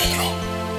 تهران.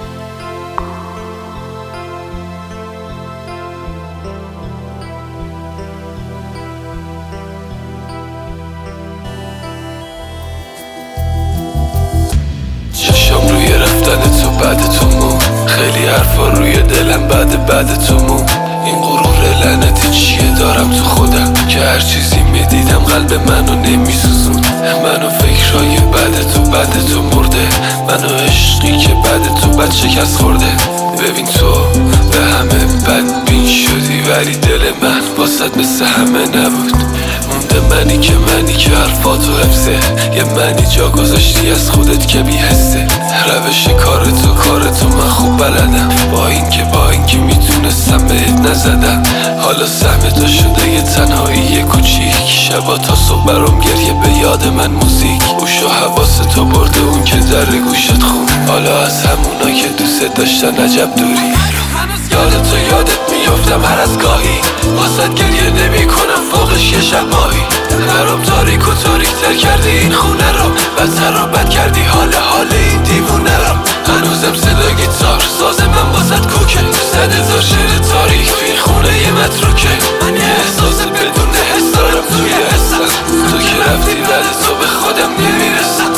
چشام روی رفتن تو بعد تو مون، خیلی حرفا روی دلم بعد تو مون. این غرور لعنتی چیه دارم تو خودم که هر چیزی میدیدم قلب منو نمیسوزون. منو فکرای بعد تو مرده، منو عشقی که بعد تو بد شکست خورده. ببین تو به همه بدبین شدی ولی دل من واسد مثل همه نبود. مونده منی که حرفاتو حفظه، یه منی جا گذاشتی از خودت که بی‌حسه. روش کار تو من خوب بلدم، با اینکه میتونستم بهت نزدم. حالا سهم تو شده یه تنهایی کوچیک، شبا تا صبح برام گریه به یاد من موزیک. گوش و حواس تو برده اون که در گوشت خون، حالا از همونا که دوست داشتن عجب دوری. یادت میافتم هر از گاهی، واسد گریه نمی کنم فوقش یه شب ماهی. برام تاریک تر کردی این خونه رو، بد کردی حال این دیوونه رو. هنوزم صدا گیتار ساز من واسد کوکه، 100,000 شعر تاریک تو این خونه یه متروکه. من یه احساس بدون حس دارم توی حسم، تو که رفتی بعد تو به خودم نمیرسم.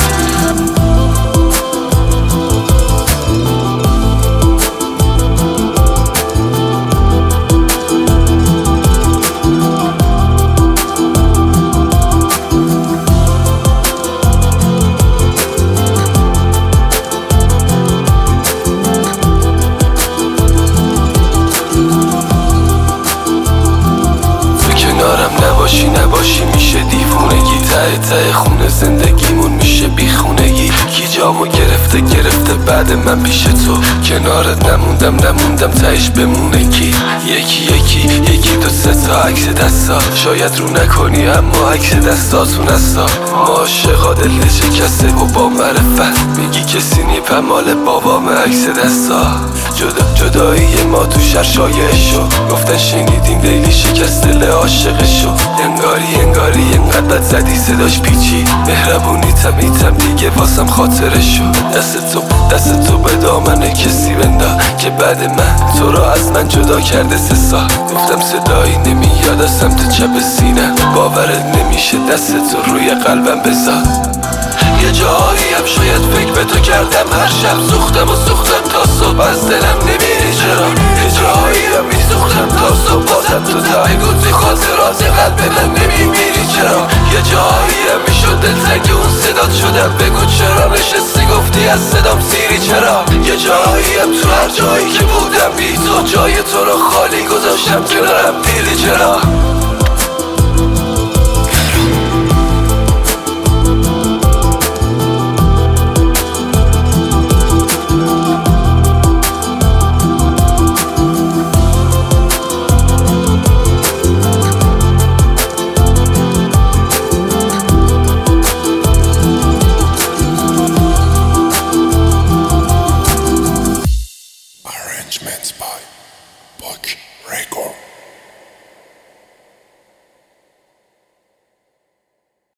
نباشی میشه دیوونگی، ته خونه زندگیمون میشه بیخونگی. کی جامو گرفته بعد من پیش تو، کنارت نموندم تهش بمونه کی. یکی دو سه تا عکس دستا، شاید رو نکنی اما عکس دستاتون هستا. ما عاشقا دل شکسته و با معرفت، میگی کسی نیپم مال بابام عکس دستا. جدایی ما تو شهر شایع شو، گفتن شنیدیم لیلی شکست دل عاشقشو. انگاری اینقدر بد زدی صداش پیچی، مهربونی تمیتم دیگه واسم خاطرشو. دست تو به دامن کسی بندا که بعد من تو را از من جدا کرده 3 سال. گفتم صدایی نمیاد از سمت چپ سینم، باورت نمیشه دست تو روی قلبم بذار. یه جایی هم شاید فکر به تو کردم، هر شب سوختم تا صبح از دلم نمیری چرا. یه جایی هم میسوختم تا صبح بازم تو بگو توی خاطرات قلب من نمیمیری چرا. یه جایی هم میشد دلتنگ اون صدات شدم، بگو چرا نشستی گفتی از صدام سیری چرا. یه جایی هم تو هر جایی که بودم بی تو، جای تو رو خالی گذاشتم کنارم دیری چرا.